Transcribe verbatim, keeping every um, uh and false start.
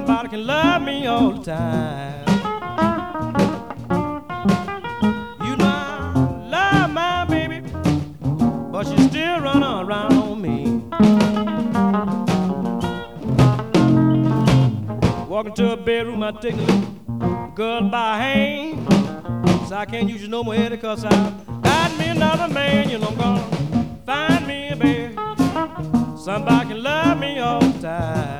somebody can love me all the time. You know I love my baby, but she still run around on me. Walk into her bedroom, I take a little girl by her hand. So I can't use you no more, Eddie, cause I got me another man. You know I'm gonna find me a baby, somebody can love me all the time.